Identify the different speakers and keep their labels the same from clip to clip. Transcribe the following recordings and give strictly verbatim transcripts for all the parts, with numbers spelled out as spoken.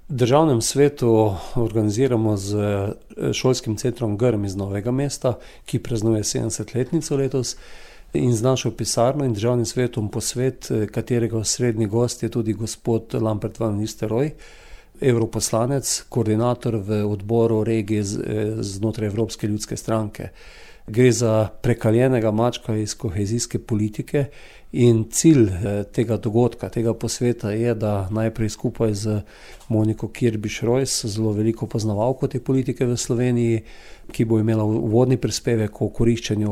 Speaker 1: V državnem svetu organiziramo z šolskim centrom Grm iz Novega mesta, ki praznuje sedemdesetletnico letos, in z našo pisarno in državnim svetom posvet, katerega osrednji gost je tudi gospod Lambert van Nistelrooy, evroposlanec, koordinator v odboru regije znotraj Evropske ljudske stranke. Gre za prekaljenega mačka iz kohezijske politike in cilj tega dogodka, tega posveta je, da najprej skupaj z Moniko Kirbiš-Rojs, zelo veliko poznavalko te politike v Sloveniji, ki bo imela uvodni prispevek o koriščenju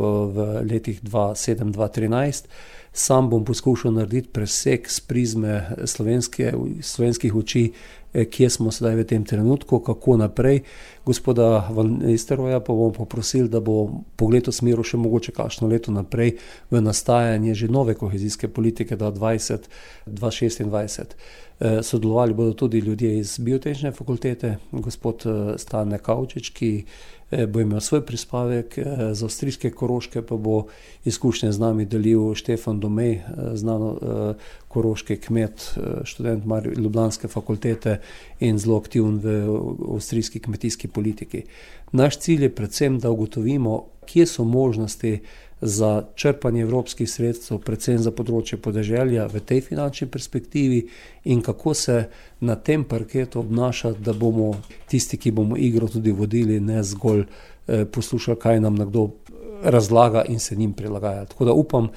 Speaker 1: v letih dva tisoč sedem do dva tisoč trinajst. Sam bom poskušal narediti presek s prizme slovenske, slovenskih oči, kje smo sedaj v tem trenutku, kako naprej. Gospoda van Nistelrooya pa bom poprosil, da bo pogled v smeru še mogoče kakšno leto naprej v nastajanje že nove kohezijske politike dva tisoč dvajset do dva tisoč šestindvajset. Sodelovali bodo tudi ljudje iz Biotehnične fakultete, gospod Stane Kavčič, ki bo imel svoj prispevek, z avstrijske Koroške pa bo izkušnje z nami delil Štefan Domej, znano koroški kmet, študent ljubljanske fakultete in zelo aktiven v avstrijski kmetijski politiki. Naš cilj je predvsem, da ugotovimo, kje so možnosti za črpanje evropskih sredstev, predvsem za področje podeželja v tej finančni perspektivi in kako se na tem parketu obnašati, da bomo tisti, ki bomo igro tudi vodili, ne zgolj poslušali, kaj nam nekdo razlaga in se njim prilagajati. Tako da upam,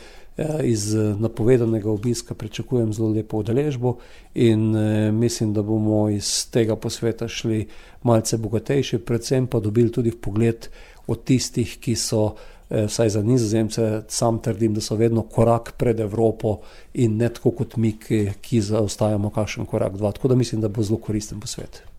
Speaker 1: iz napovedanega obiska pričakujem zelo lepo udeležbo in mislim, da bomo iz tega posveta šli malce bogatejši, predvsem pa dobili tudi vpogled od tistih, ki so, vsaj za Nizozemce, sam trdim, da so vedno korak pred Evropo in ne tako kot mi, ki, ki zaostajamo kakšen korak, dva. Tako da mislim, da bo zelo koristen posvet.